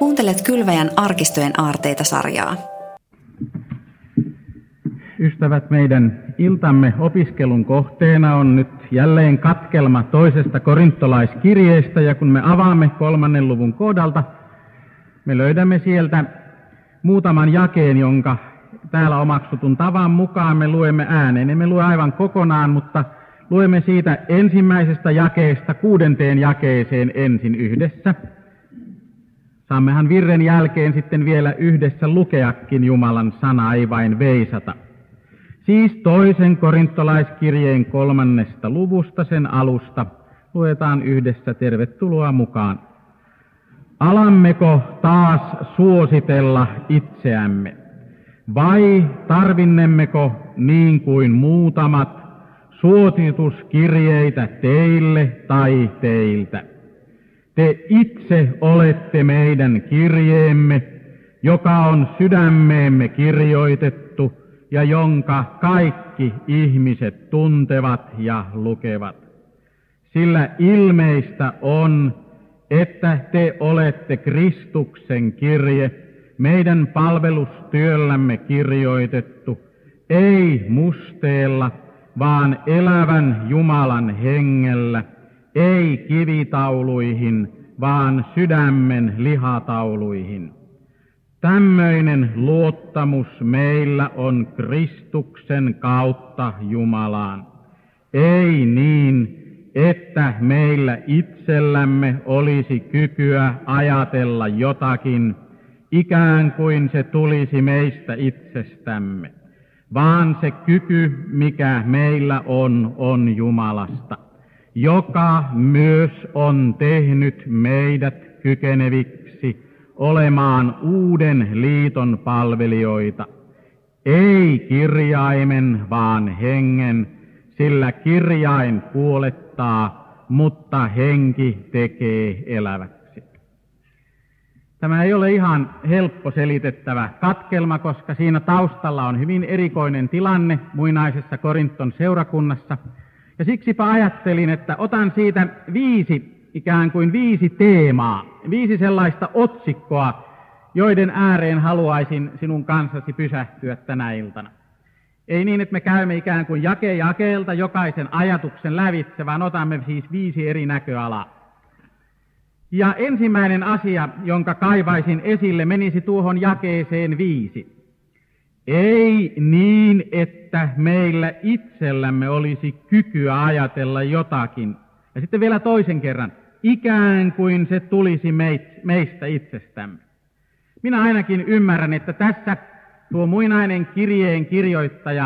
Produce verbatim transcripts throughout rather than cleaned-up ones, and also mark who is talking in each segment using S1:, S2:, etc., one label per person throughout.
S1: Kuuntelet Kylväjän arkistojen aarteita -sarjaa.
S2: Ystävät, meidän iltamme opiskelun kohteena on nyt jälleen katkelma toisesta korintolaiskirjeestä, ja kun me avaamme kolmannen luvun kohdalta, me löydämme sieltä muutaman jakeen, jonka täällä omaksutun tavan mukaan me luemme ääneen. Emme lue aivan kokonaan, mutta luemme siitä ensimmäisestä jakeesta kuudenteen jakeeseen ensin yhdessä. Saammehan virren jälkeen sitten vielä yhdessä lukeakin Jumalan sanaa, ei vain veisata. Siis toisen korintolaiskirjeen kolmannesta luvusta, sen alusta, luetaan yhdessä. Tervetuloa mukaan. Alammeko taas suositella itseämme, vai tarvinnemmeko niin kuin muutamat suosituskirjeitä teille tai teiltä? Te itse olette meidän kirjeemme, joka on sydämeemme kirjoitettu ja jonka kaikki ihmiset tuntevat ja lukevat. Sillä ilmeistä on, että te olette Kristuksen kirje, meidän palvelustyöllämme kirjoitettu, ei musteella, vaan elävän Jumalan hengellä, ei kivitauluihin, vaan sydämen lihatauluihin. Tämmöinen luottamus meillä on Kristuksen kautta Jumalaan. Ei niin, että meillä itsellämme olisi kykyä ajatella jotakin, ikään kuin se tulisi meistä itsestämme, vaan se kyky, mikä meillä on, on Jumalasta, joka myös on tehnyt meidät kykeneviksi olemaan uuden liiton palvelijoita, ei kirjaimen, vaan hengen, sillä kirjain kuolettaa, mutta henki tekee eläväksi. Tämä ei ole ihan helppo selitettävä katkelma, koska siinä taustalla on hyvin erikoinen tilanne muinaisessa Korinton seurakunnassa. Ja siksipä ajattelin, että otan siitä viisi, ikään kuin viisi teemaa, viisi sellaista otsikkoa, joiden ääreen haluaisin sinun kanssasi pysähtyä tänä iltana. Ei niin, että me käymme ikään kuin jake jakeelta jokaisen ajatuksen lävitse, vaan otamme siis viisi eri näköalaa. Ja ensimmäinen asia, jonka kaivaisin esille, menisi tuohon jakeeseen viisi. Ei niin, että meillä itsellämme olisi kykyä ajatella jotakin. Ja sitten vielä toisen kerran, ikään kuin se tulisi meistä itsestämme. Minä ainakin ymmärrän, että tässä tuo muinainen kirjeen kirjoittaja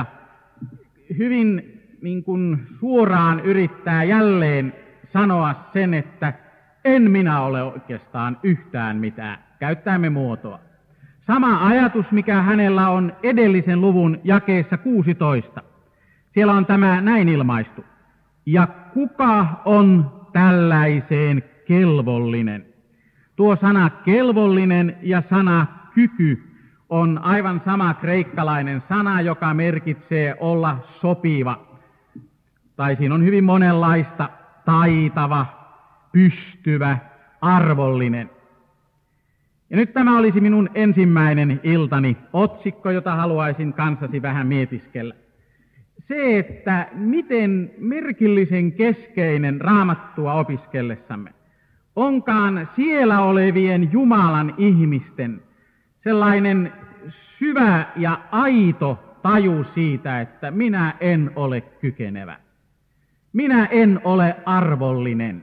S2: hyvin niin kuin suoraan yrittää jälleen sanoa sen, että en minä ole oikeastaan yhtään mitään. Käyttäämme muotoa. Sama ajatus, mikä hänellä on edellisen luvun jakeessa kuusitoista. Siellä on tämä näin ilmaistu. Ja kuka on tällaiseen kelvollinen? Tuo sana kelvollinen ja sana kyky on aivan sama kreikkalainen sana, joka merkitsee olla sopiva. Tai siinä on hyvin monenlaista: taitava, pystyvä, arvollinen. Ja nyt tämä olisi minun ensimmäinen iltani otsikko, jota haluaisin kanssasi vähän mietiskellä. Se, että miten merkillisen keskeinen Raamattua opiskellessamme onkaan siellä olevien Jumalan ihmisten sellainen syvä ja aito taju siitä, että minä en ole kykenevä. Minä en ole arvollinen.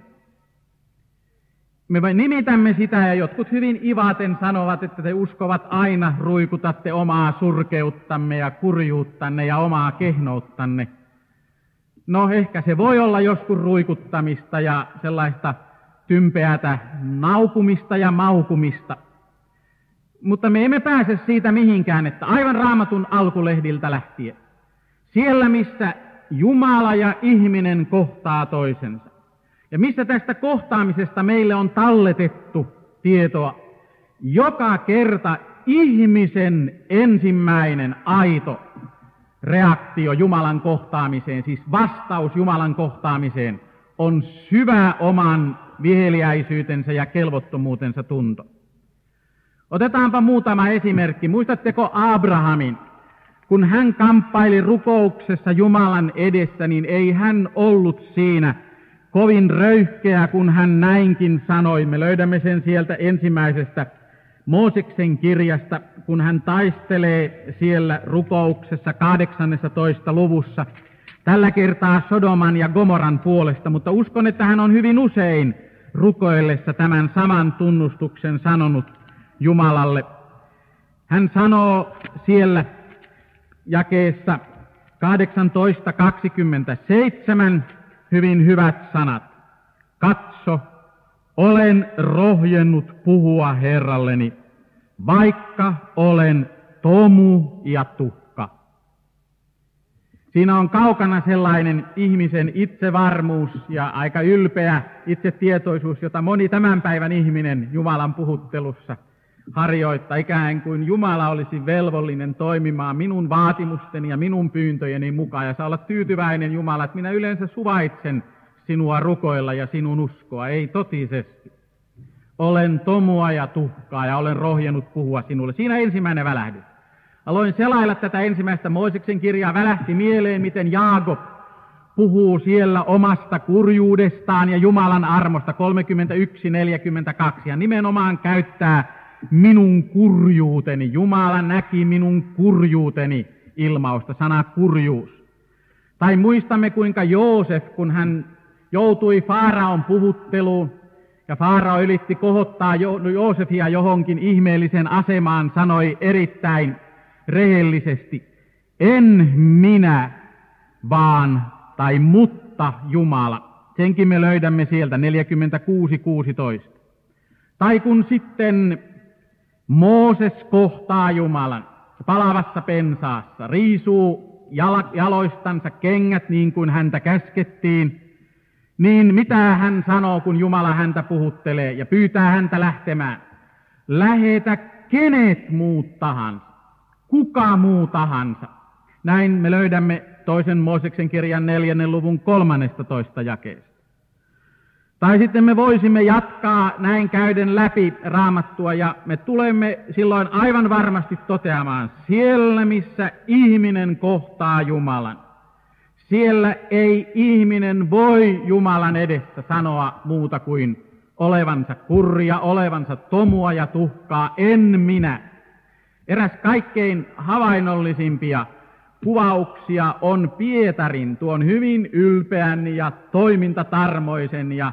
S2: Me nimitämme sitä, ja jotkut hyvin ivaten sanovat, että te uskovat aina ruikutatte omaa surkeuttamme ja kurjuuttanne ja omaa kehnouttanne. No ehkä se voi olla joskus ruikuttamista ja sellaista tympeätä naupumista ja maukumista. Mutta me emme pääse siitä mihinkään, että aivan Raamatun alkulehdiltä lähtien, siellä missä Jumala ja ihminen kohtaa toisensa, ja missä tästä kohtaamisesta meille on talletettu tietoa, joka kerta ihmisen ensimmäinen aito reaktio Jumalan kohtaamiseen, siis vastaus Jumalan kohtaamiseen, on syvä oman viheliäisyytensä ja kelvottomuutensa tunto. Otetaanpa muutama esimerkki. Muistatteko Abrahamin? Kun hän kamppaili rukouksessa Jumalan edessä, niin ei hän ollut siinä kovin röyhkeä, kun hän näinkin sanoi. Me löydämme sen sieltä ensimmäisestä Mooseksen kirjasta, kun hän taistelee siellä rukouksessa kahdeksannessatoista luvussa. Tällä kertaa Sodoman ja Gomoran puolesta, mutta uskon, että hän on hyvin usein rukoillessa tämän saman tunnustuksen sanonut Jumalalle. Hän sanoo siellä jakeessa kahdeksantoista kaksikymmentäseitsemän hyvin hyvät sanat. Katso, olen rohjennut puhua Herralleni, vaikka olen tomu ja tuhka. Siinä on kaukana sellainen ihmisen itsevarmuus ja aika ylpeä itsetietoisuus, jota moni tämän päivän ihminen Jumalan puhuttelussa harjoittaa, ikään kuin Jumala olisi velvollinen toimimaan minun vaatimusteni ja minun pyyntöjeni mukaan. Ja saa olla tyytyväinen Jumala, että minä yleensä suvaitsen sinua rukoilla ja sinun uskoa. Ei totisesti. Olen tomua ja tuhkaa ja olen rohjennut puhua sinulle. Siinä ensimmäinen välähdys. Aloin selailla tätä ensimmäistä Mooseksen kirjaa, välähti mieleen, miten Jaakob puhuu siellä omasta kurjuudestaan ja Jumalan armosta kolmekymmentäyksi neljäkymmentäkaksi ja nimenomaan käyttää minun kurjuuteni. Jumala näki minun kurjuuteni ilmausta, sana kurjuus. Tai muistamme, kuinka Joosef, kun hän joutui Faaraon puhutteluun ja Faarao yritti kohottaa jo- Joosefia johonkin ihmeelliseen asemaan, sanoi erittäin rehellisesti, en minä, vaan tai mutta Jumala. Senkin me löydämme sieltä neljäkymmentäkuusi kuusitoista. Tai kun sitten Mooses kohtaa Jumalan palavassa pensaassa, riisuu jaloistansa kengät niin kuin häntä käskettiin, niin mitä hän sanoo, kun Jumala häntä puhuttelee ja pyytää häntä lähtemään? Lähetä kenet muut tahansa, kuka muu tahansa. Näin me löydämme toisen Mooseksen kirjan neljännen luvun kolmannestatoista jakeesta. Tai sitten me voisimme jatkaa näin käyden läpi Raamattua ja me tulemme silloin aivan varmasti toteamaan, siellä missä ihminen kohtaa Jumalan, siellä ei ihminen voi Jumalan edessä sanoa muuta kuin olevansa kurja, olevansa tomua ja tuhkaa, en minä. Eräs kaikkein havainnollisimpia kuvauksia on Pietarin, tuon hyvin ylpeän ja toimintatarmoisen ja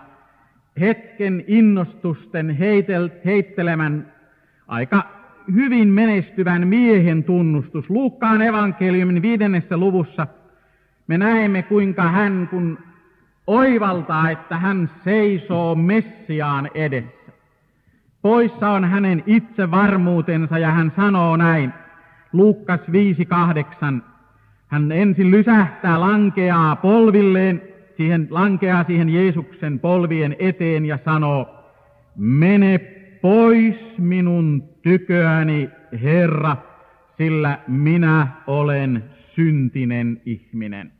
S2: hetken innostusten heitel, heittelemän, aika hyvin menestyvän miehen tunnustus. Luukkaan evankeliumin viidennessä luvussa me näemme, kuinka hän, kun oivaltaa, että hän seisoo Messiaan edessä. Poissa on hänen itsevarmuutensa ja hän sanoo näin, Luukkas viisi kahdeksan. Hän ensin lysähtää, lankeaa polvilleen, siihen lankeaa siihen Jeesuksen polvien eteen ja sanoo, mene pois minun tyköäni, Herra, sillä minä olen syntinen ihminen.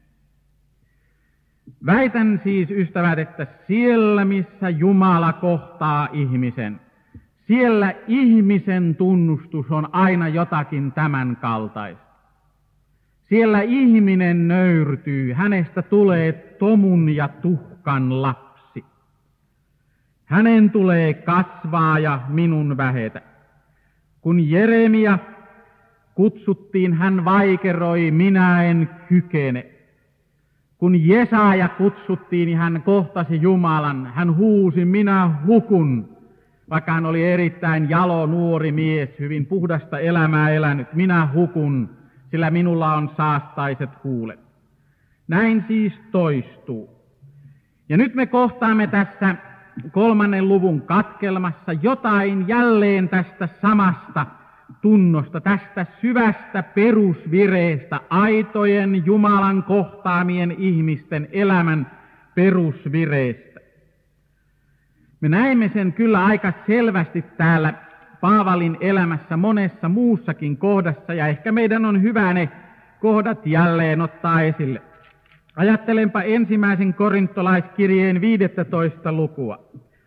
S2: Väitän siis, ystävät, että siellä missä Jumala kohtaa ihmisen, siellä ihmisen tunnustus on aina jotakin tämän kaltaista. Siellä ihminen nöyrtyy, hänestä tulee tomun ja tuhkan lapsi. Hänen tulee kasvaa ja minun vähetä. Kun Jeremia kutsuttiin, hän vaikeroi, minä en kykene. Kun Jesaja kutsuttiin, niin hän kohtasi Jumalan, hän huusi, minä hukun. Vaikka hän oli erittäin jalo nuori mies, hyvin puhdasta elämää elänyt, minä hukun, sillä minulla on saastaiset huulet. Näin siis toistuu. Ja nyt me kohtaamme tässä kolmannen luvun katkelmassa jotain jälleen tästä samasta tunnosta, tästä syvästä perusvireestä, aitojen Jumalan kohtaamien ihmisten elämän perusvireestä. Me näemme sen kyllä aika selvästi täällä Paavalin elämässä monessa muussakin kohdassa, ja ehkä meidän on hyvä ne kohdat jälleen ottaa esille. Ajattelenpa ensimmäisen korintolaiskirjeen viidettätoista lukua.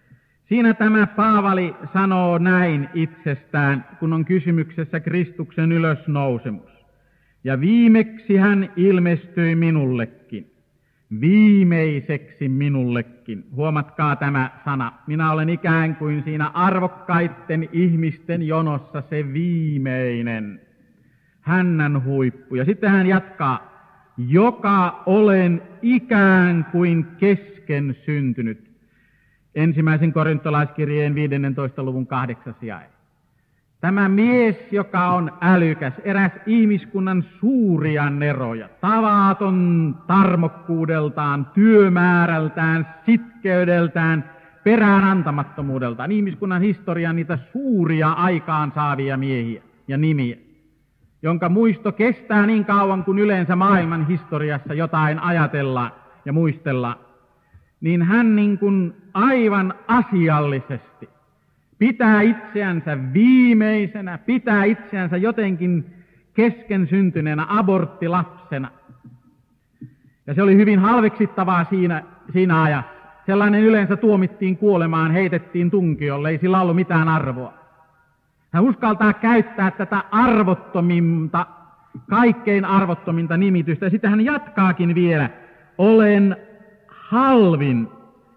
S2: Siinä tämä Paavali sanoo näin itsestään, kun on kysymyksessä Kristuksen ylösnousemus. Ja viimeksi hän ilmestyi minullekin. Viimeiseksi minullekin. Huomatkaa tämä sana. Minä olen ikään kuin siinä arvokkaiden ihmisten jonossa se viimeinen. Hännän huippu. Ja sitten hän jatkaa. Joka olen ikään kuin kesken syntynyt. Ensimmäisen korintolaiskirjeen viidennentoista luvun kahdeksas jae. Tämä mies, joka on älykäs, eräs ihmiskunnan suuria neroja, tavaton tarmokkuudeltaan, työmäärältään, sitkeydeltään, perään antamattomuudeltaan, ihmiskunnan historian niitä suuria aikaan saavia miehiä ja nimiä, jonka muisto kestää niin kauan kuin yleensä maailman historiassa jotain ajatellaan ja muistellaan, niin hän niin kuin aivan asiallisesti pitää itseänsä viimeisenä, pitää itseänsä jotenkin kesken syntyneenä aborttilapsena. Ja se oli hyvin halveksittavaa siinä, siinä ajassa. Sellainen yleensä tuomittiin kuolemaan, heitettiin tunkiolle, ei sillä ollut mitään arvoa. Hän uskaltaa käyttää tätä arvottominta, kaikkein arvottominta nimitystä. Ja sitten hän jatkaakin vielä, olen halvin,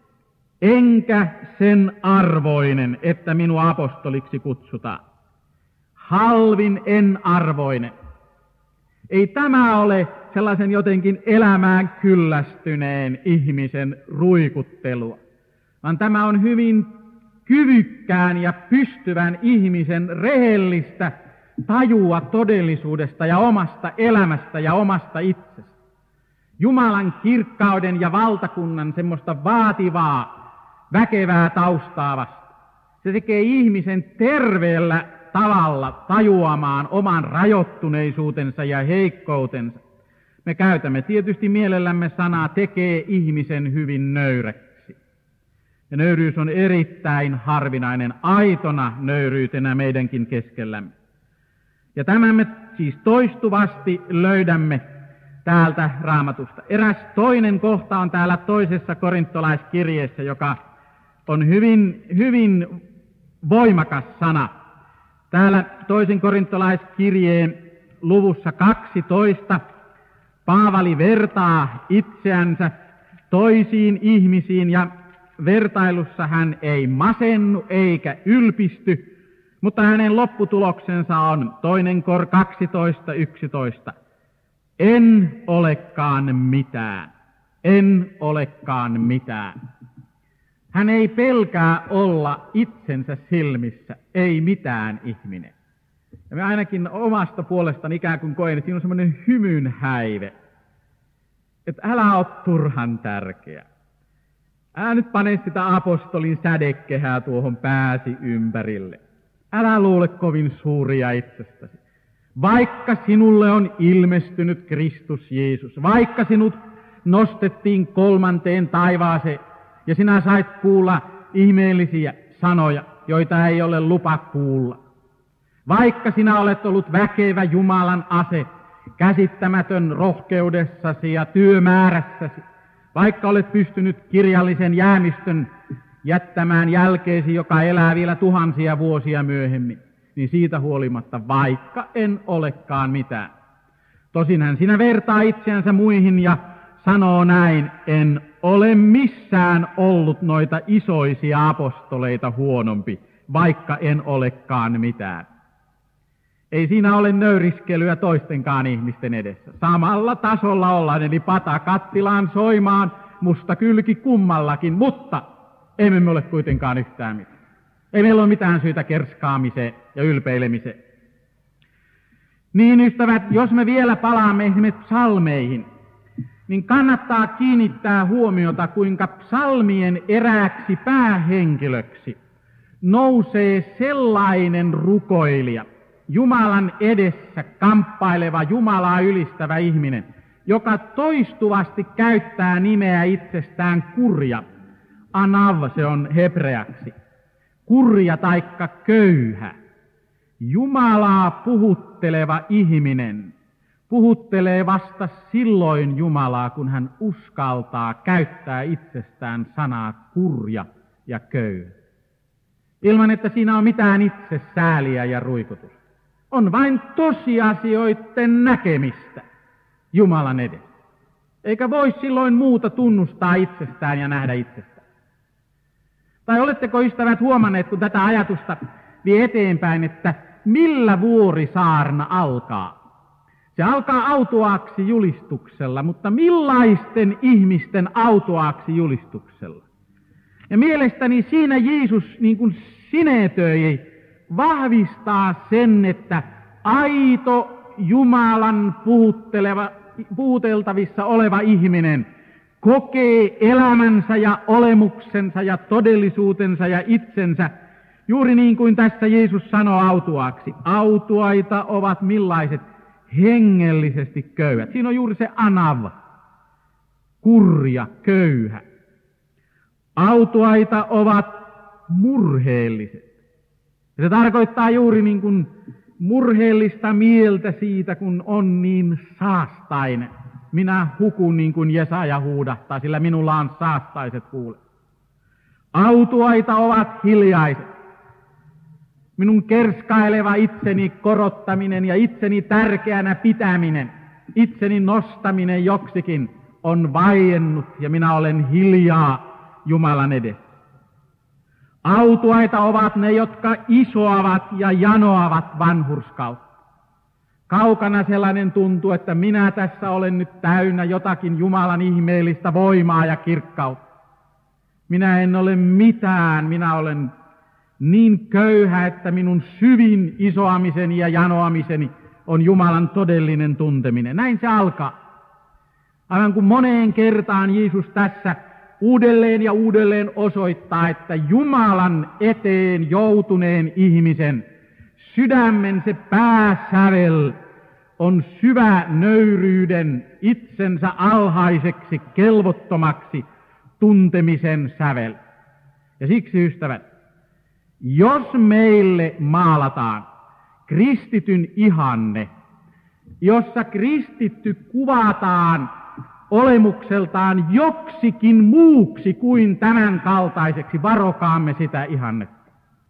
S2: enkä sen arvoinen, että minua apostoliksi kutsutaan. Halvin en arvoinen. Ei tämä ole sellaisen jotenkin elämään kyllästyneen ihmisen ruikuttelua, vaan tämä on hyvin kyvykkään ja pystyvän ihmisen rehellistä tajua todellisuudesta ja omasta elämästä ja omasta itsestä. Jumalan kirkkauden ja valtakunnan semmoista vaativaa, väkevää taustaa vasta. Se tekee ihmisen terveellä tavalla tajuamaan oman rajoittuneisuutensa ja heikkoutensa. Me käytämme tietysti mielellämme sanaa tekee ihmisen hyvin nöyräksi. Ja nöyryys on erittäin harvinainen, aitona nöyryytenä meidänkin keskellämme. Ja tämän me siis toistuvasti löydämme täältä Raamatusta. Eräs toinen kohta on täällä toisessa korintolaiskirjeessä, joka on hyvin, hyvin voimakas sana. Täällä toisen korintolaiskirjeen luvussa kaksitoista Paavali vertaa itseänsä toisiin ihmisiin ja vertailussa hän ei masennu eikä ylpisty, mutta hänen lopputuloksensa on toinen kor kaksitoista yksitoista. En olekaan mitään, en olekaan mitään. Hän ei pelkää olla itsensä silmissä, ei mitään ihminen. Ja me ainakin omasta puolestani ikään kuin koen, että siinä on semmoinen hymyn häive, että älä ole turhan tärkeä. Älä nyt pane sitä apostolin sädekehää tuohon pääsi ympärille. Älä luule kovin suuria itsestäsi. Vaikka sinulle on ilmestynyt Kristus Jeesus, vaikka sinut nostettiin kolmanteen taivaaseen ja sinä sait kuulla ihmeellisiä sanoja, joita ei ole lupa kuulla. Vaikka sinä olet ollut väkevä Jumalan ase, käsittämätön rohkeudessasi ja työmäärässäsi, vaikka olet pystynyt kirjallisen jäämistön jättämään jälkeesi, joka elää vielä tuhansia vuosia myöhemmin, niin siitä huolimatta, vaikka en olekaan mitään. Tosinhan sinä vertaa itseänsä muihin ja sanoo näin, en ole missään ollut noita isoisia apostoleita huonompi, vaikka en olekaan mitään. Ei siinä ole nöyriskelyä toistenkaan ihmisten edessä. Samalla tasolla ollaan, eli pata kattilaan soimaan, musta kylki kummallakin, mutta emme me ole kuitenkaan yhtään mitään. Ei meillä ole mitään syytä kerskaamiseen ja ylpeilemiseen. Niin ystävät, jos me vielä palaamme esimerkiksi psalmeihin, niin kannattaa kiinnittää huomiota, kuinka psalmien erääksi päähenkilöksi nousee sellainen rukoilija, Jumalan edessä kamppaileva, Jumalaa ylistävä ihminen, joka toistuvasti käyttää nimeä itsestään kurja. Anav, se on hebreaksi. Kurja taikka köyhä. Jumalaa puhutteleva ihminen puhuttelee vasta silloin Jumalaa, kun hän uskaltaa käyttää itsestään sanaa kurja ja köyhä. ilman että siinä on mitään itsesääliä ja ruikutus. On vain tosiasioiden näkemistä Jumalan edessä. Eikä voi silloin muuta tunnustaa itsestään ja nähdä itsestään. Tai oletteko ystävät huomanneet, kun tätä ajatusta vie eteenpäin, että millä vuorisaarna alkaa? Se alkaa autuaaksi julistuksella, mutta millaisten ihmisten autuaaksi julistuksella? Ja mielestäni siinä Jeesus niin kuin sinetöi vahvistaa sen, että aito Jumalan puhutteleva, puhuteltavissa oleva ihminen kokee elämänsä ja olemuksensa ja todellisuutensa ja itsensä, juuri niin kuin tässä Jeesus sanoo autuaaksi. Autuaita ovat millaiset? Hengellisesti köyhät. Siinä on juuri se anav, kurja, köyhä. Autuaita ovat murheelliset. Ja se tarkoittaa juuri niin kuin murheellista mieltä siitä, kun on niin saastainen. Minä hukun niin kuin Jesaja huudahtaa, sillä minulla on saastaiset huulet. Autuaita ovat hiljaiset. Minun kerskaileva itseni korottaminen ja itseni tärkeänä pitäminen, itseni nostaminen joksikin on vaiennut ja minä olen hiljaa Jumalan edessä. Autuaita ovat ne, jotka isoavat ja janoavat vanhurskautta. Kaukana sellainen tuntuu, että minä tässä olen nyt täynnä jotakin Jumalan ihmeellistä voimaa ja kirkkautta. Minä en ole mitään, minä olen niin köyhä, että minun syvin isoamiseni ja janoamiseni on Jumalan todellinen tunteminen. Näin se alkaa. Aivan kuin moneen kertaan Jeesus tässä uudelleen ja uudelleen osoittaa, että Jumalan eteen joutuneen ihmisen sydämen se pääsävel on syvä nöyryyden, itsensä alhaiseksi, kelvottomaksi tuntemisen sävel. Ja siksi, ystävät, jos meille maalataan kristityn ihanne, jossa kristitty kuvataan olemukseltaan joksikin muuksi kuin tämän kaltaiseksi, varokaamme sitä ihannetta.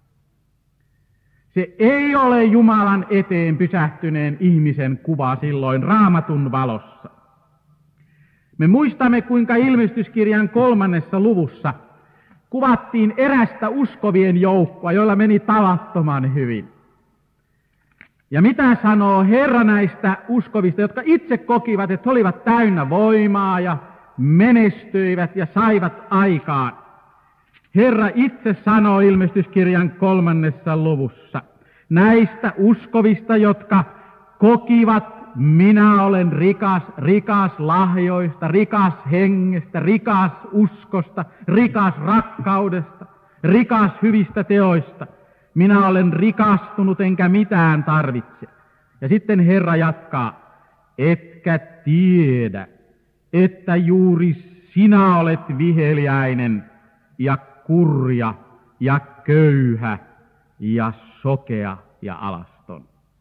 S2: Se ei ole Jumalan eteen pysähtyneen ihmisen kuva silloin Raamatun valossa. Me muistamme, kuinka ilmestyskirjan kolmannessa luvussa kuvattiin erästä uskovien joukkoa, joilla meni tavattoman hyvin. Ja mitä sanoo Herra näistä uskovista, jotka itse kokivat, että olivat täynnä voimaa ja menestyivät ja saivat aikaan? Herra itse sanoo ilmestyskirjan kolmannessa luvussa näistä uskovista, jotka kokivat, minä olen rikas, rikas lahjoista, rikas hengestä, rikas uskosta, rikas rakkaudesta, rikas hyvistä teoista. Minä olen rikastunut enkä mitään tarvitse. Ja sitten Herra jatkaa, etkä tiedä, että juuri sinä olet viheliäinen ja kurja ja köyhä ja sokea ja alaston.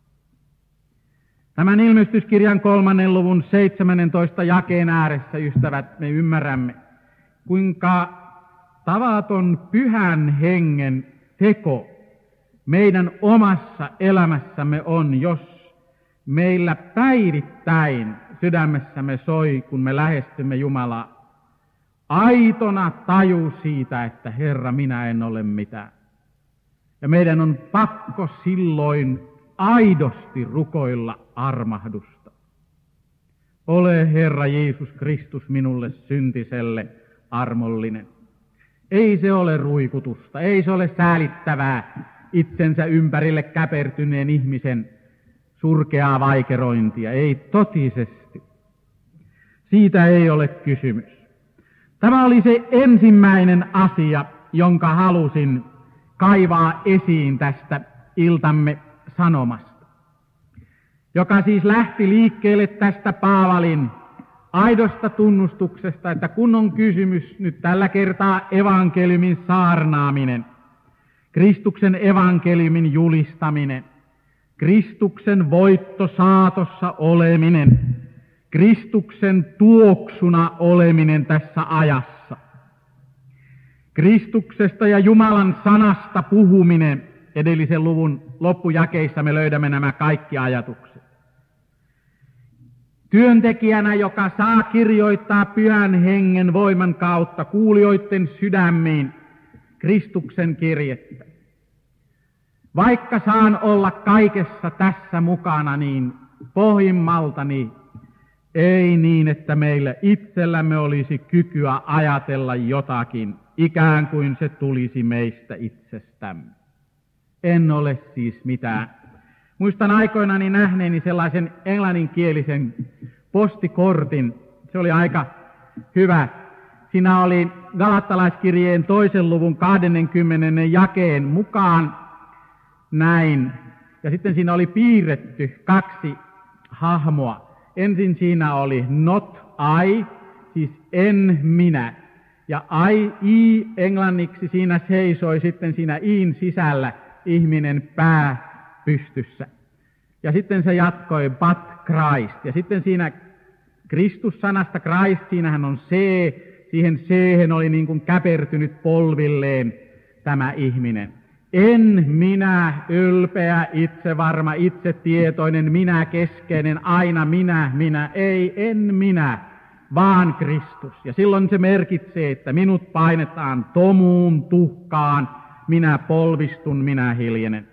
S2: Tämän ilmestyskirjan kolmannen luvun seitsemännentoista jakeen ääressä, ystävät, me ymmärrämme, kuinka tavaton pyhän hengen teko meidän omassa elämässämme on, jos meillä päivittäin sydämessämme soi, kun me lähestymme Jumalaa, aitona taju siitä, että Herra, minä en ole mitään. Ja meidän on pakko silloin aidosti rukoilla armahdusta. Ole Herra Jeesus Kristus minulle syntiselle armollinen. Ei se ole ruikutusta, ei se ole säälittävää itsensä ympärille käpertyneen ihmisen surkeaa vaikerointia, ei totisesti. Siitä ei ole kysymys. Tämä oli se ensimmäinen asia, jonka halusin kaivaa esiin tästä iltamme sanomasta, joka siis lähti liikkeelle tästä Paavalin aidosta tunnustuksesta, että kun on kysymys nyt tällä kertaa evankeliumin saarnaaminen, Kristuksen evankeliumin julistaminen, Kristuksen voitto saatossa oleminen, Kristuksen tuoksuna oleminen tässä ajassa. Kristuksesta ja Jumalan sanasta puhuminen. Edellisen luvun loppujakeissa me löydämme nämä kaikki ajatukset. Työntekijänä, joka saa kirjoittaa Pyhän Hengen voiman kautta kuulijoiden sydämiin Kristuksen kirjettä. Vaikka saan olla kaikessa tässä mukana, niin pohjimmaltani ei niin, että meillä itsellämme olisi kykyä ajatella jotakin, ikään kuin se tulisi meistä itsestämme. En ole siis mitään. Muistan aikoinani nähneeni sellaisen englanninkielisen postikortin. Se oli aika hyvä. Siinä oli Galattalaiskirjeen toisen luvun kahdennenkymmenennen jakeen mukaan näin. Ja sitten siinä oli piirretty kaksi hahmoa. Ensin siinä oli not I, siis en minä. Ja I, I englanniksi siinä seisoi sitten siinä iin sisällä ihminen pää pystyssä. Ja sitten se jatkoi but Christ. Ja sitten siinä Kristus-sanasta Christ, siinähän on C, siihen C-hen oli niin kuin käpertynyt polvilleen tämä ihminen. En minä, ylpeä, itsevarma, itsetietoinen, minä keskeinen, aina minä, minä, ei, en minä, vaan Kristus. Ja silloin se merkitsee, että minut painetaan tomuun, tuhkaan, minä polvistun, minä hiljenen.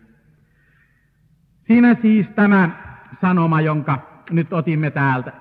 S2: Siinä siis tämä sanoma, jonka nyt otimme täältä.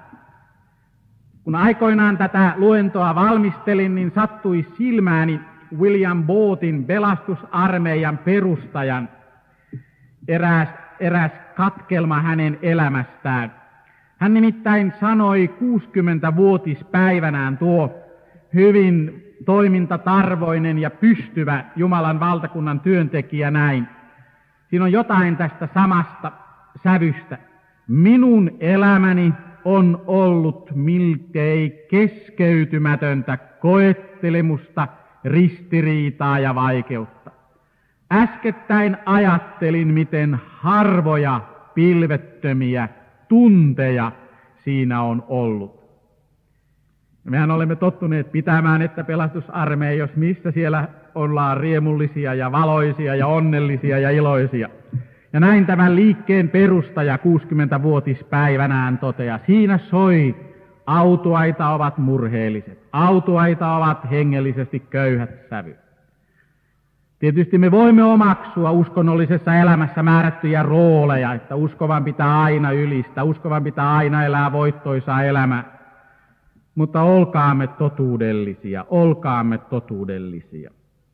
S2: Kun aikoinaan tätä luentoa valmistelin, niin sattui silmääni William Boothin pelastusarmeijan perustajan eräs, eräs katkelma hänen elämästään. Hän nimittäin sanoi kuusikymmentävuotispäivänään tuo hyvin toimintatarvoinen ja pystyvä Jumalan valtakunnan työntekijä näin. Siinä on jotain tästä samasta sävystä. Minun elämäni on ollut miltei keskeytymätöntä koettelemusta, ristiriitaa ja vaikeutta. Äskettäin ajattelin, miten harvoja pilvettömiä tunteja siinä on ollut. Mehän olemme tottuneet pitämään, että pelastusarmeija, jos missä siellä ollaan riemullisia ja valoisia ja onnellisia ja iloisia. Ja näin tämän liikkeen perustaja kuusikymmentävuotispäivänään toteaa, siinä soi, autuaita ovat murheelliset, autuaita ovat hengellisesti köyhät sävyt. Tietysti me voimme omaksua uskonnollisessa elämässä määrättyjä rooleja, että uskovan pitää aina ylistää, uskovan pitää aina elää voittoisaa elämää. Mutta olkaamme totuudellisia, olkaamme totuudellisia.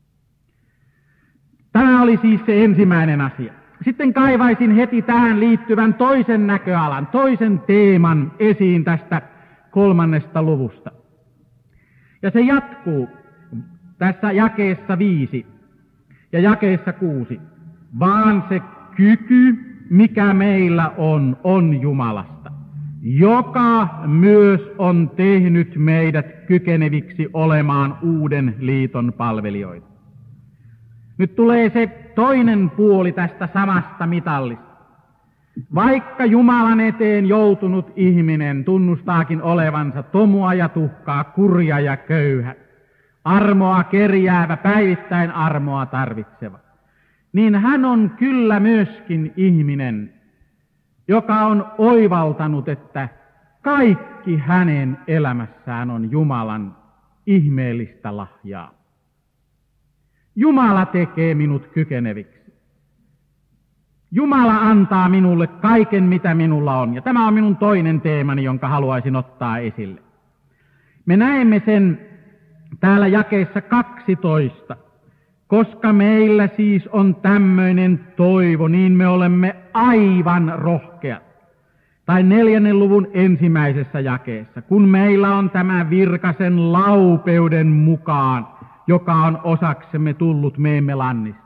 S2: Tämä oli siis se ensimmäinen asia. Sitten kaivaisin heti tähän liittyvän toisen näköalan, toisen teeman esiin tästä kolmannesta luvusta. Ja se jatkuu tässä jakeessa viisi ja jakeessa kuusi. Vaan se kyky, mikä meillä on, on Jumalasta, joka myös on tehnyt meidät kykeneviksi olemaan uuden liiton palvelijoita. Nyt tulee se toinen puoli tästä samasta mitallista. Vaikka Jumalan eteen joutunut ihminen tunnustaakin olevansa tomua ja tuhkaa, kurja ja köyhä, armoa kerjäävä, päivittäin armoa tarvitseva, niin hän on kyllä myöskin ihminen, joka on oivaltanut, että kaikki hänen elämässään on Jumalan ihmeellistä lahjaa. Jumala tekee minut kykeneviksi. Jumala antaa minulle kaiken, mitä minulla on. Ja tämä on minun toinen teemani, jonka haluaisin ottaa esille. Me näemme sen täällä jakeessa kaksitoista. Koska meillä siis on tämmöinen toivo, niin me olemme aivan rohkeat. Tai neljännen luvun ensimmäisessä jakeessa. Kun meillä on tämä virka sen laupeuden mukaan, joka on osaksemme tullut, me emme lannistu.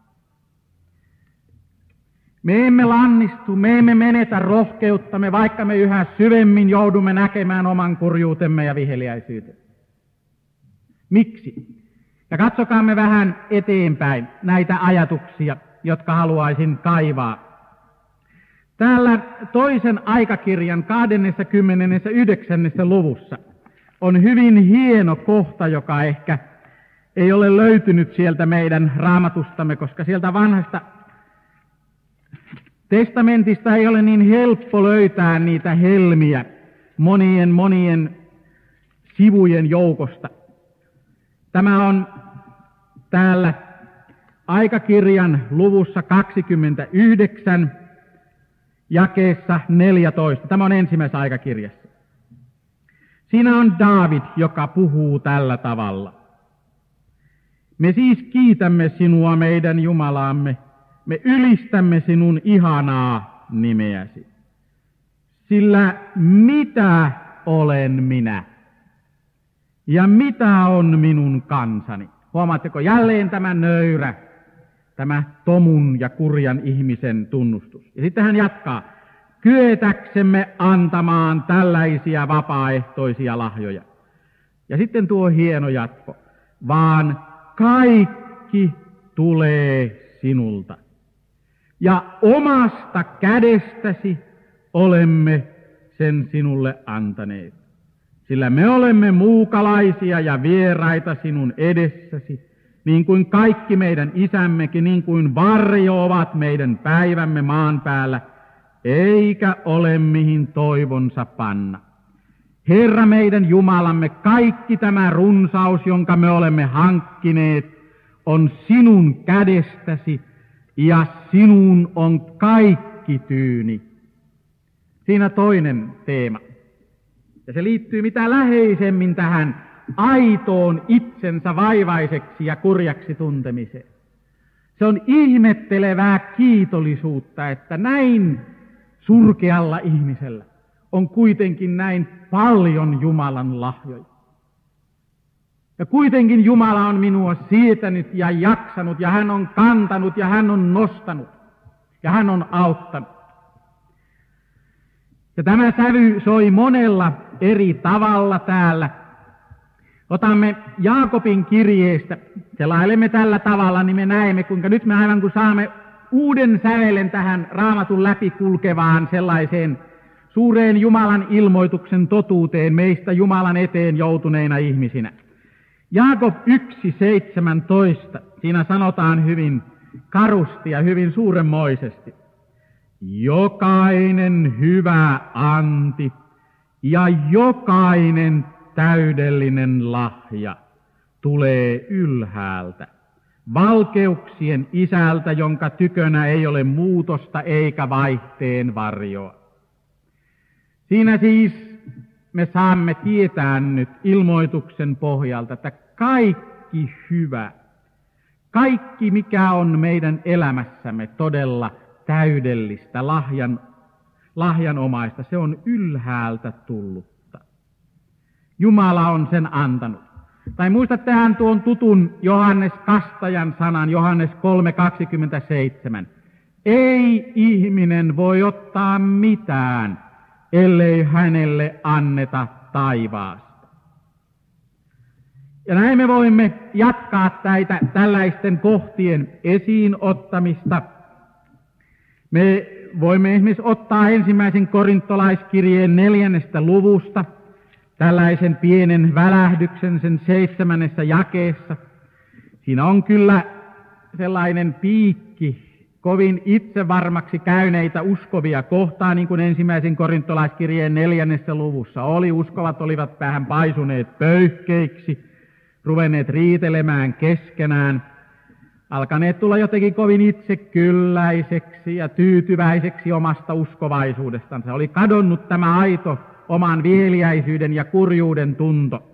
S2: Me emme lannistu, me emme menetä rohkeuttamme, vaikka me yhä syvemmin joudumme näkemään oman kurjuutemme ja viheliäisyytemme. Miksi? Ja katsokaamme vähän eteenpäin näitä ajatuksia, jotka haluaisin kaivaa. Täällä toisen aikakirjan kahdeskymmenesyhdeksäs luvussa on hyvin hieno kohta, joka ehkä ei ole löytynyt sieltä meidän raamatustamme, koska sieltä vanhasta testamentista ei ole niin helppo löytää niitä helmiä monien monien sivujen joukosta. Tämä on täällä aikakirjan luvussa kaksikymmentäyhdeksän, jakeessa neljätoista. Tämä on ensimmäisessä aikakirjassa. Siinä on Daavid, joka puhuu tällä tavalla. Me siis kiitämme sinua, meidän Jumalaamme. Me ylistämme sinun ihanaa nimeäsi. Sillä mitä olen minä? Ja mitä on minun kansani? Huomaatteko jälleen tämä nöyrä, tämä tomun ja kurjan ihmisen tunnustus. Ja sitten hän jatkaa. Kyetäksemme antamaan tällaisia vapaaehtoisia lahjoja. Ja sitten tuo hieno jatko. Vaan kaikki tulee sinulta. Ja omasta kädestäsi olemme sen sinulle antaneet. Sillä me olemme muukalaisia ja vieraita sinun edessäsi, niin kuin kaikki meidän isämmekin, niin kuin varjo ovat meidän päivämme maan päällä, eikä ole mihin toivonsa panna. Herra meidän Jumalamme, kaikki tämä runsaus, jonka me olemme hankkineet, on sinun kädestäsi, ja sinun on kaikki tyyni. Siinä toinen teema. Ja se liittyy mitä läheisemmin tähän aitoon itsensä vaivaiseksi ja kurjaksi tuntemiseen. Se on ihmettelevää kiitollisuutta, että näin surkealla ihmisellä on kuitenkin näin paljon Jumalan lahjoja. Ja kuitenkin Jumala on minua sietänyt ja jaksanut, ja hän on kantanut, ja hän on nostanut, ja hän on auttanut. Ja tämä sävy soi monella eri tavalla täällä. Otamme Jaakobin kirjeestä, selailemme tällä tavalla, niin me näemme, kuinka nyt me aivan kun saamme uuden sävelen tähän Raamatun läpi kulkevaan sellaiseen suureen Jumalan ilmoituksen totuuteen meistä Jumalan eteen joutuneina ihmisinä. Jaakob yksi seitsemäntoista, siinä sanotaan hyvin karusti ja hyvin suuremmoisesti. Jokainen hyvä anti ja jokainen täydellinen lahja tulee ylhäältä, valkeuksien isältä, jonka tykönä ei ole muutosta eikä vaihteen varjoa. Siinä siis me saamme tietää nyt ilmoituksen pohjalta, että kaikki hyvä, kaikki mikä on meidän elämässämme todella täydellistä, lahjan, lahjanomaista, se on ylhäältä tullutta. Jumala on sen antanut. Tai muistattehan tuon tutun Johannes Kastajan sanan, Johannes kolme kaksikymmentäseitsemän. Ei ihminen voi ottaa mitään, ellei hänelle anneta taivaasta. Ja näin me voimme jatkaa täitä tällaisten kohtien esiin ottamista. Me voimme esimerkiksi ottaa ensimmäisen korintolaiskirjeen neljännestä luvusta tällaisen pienen välähdyksen sen seitsemännessä jakeessa. Siinä on kyllä sellainen piikki kovin itsevarmaksi käyneitä uskovia kohtaan, niin kuin ensimmäisen korintolaiskirjeen neljännessä luvussa oli. Uskovat olivat vähän paisuneet pöyhkeiksi, ruvenneet riitelemään keskenään, alkaneet tulla jotenkin kovin itsekylläiseksi ja tyytyväiseksi omasta uskovaisuudestaan. Se oli kadonnut tämä aito oman vieliäisyyden ja kurjuuden tunto.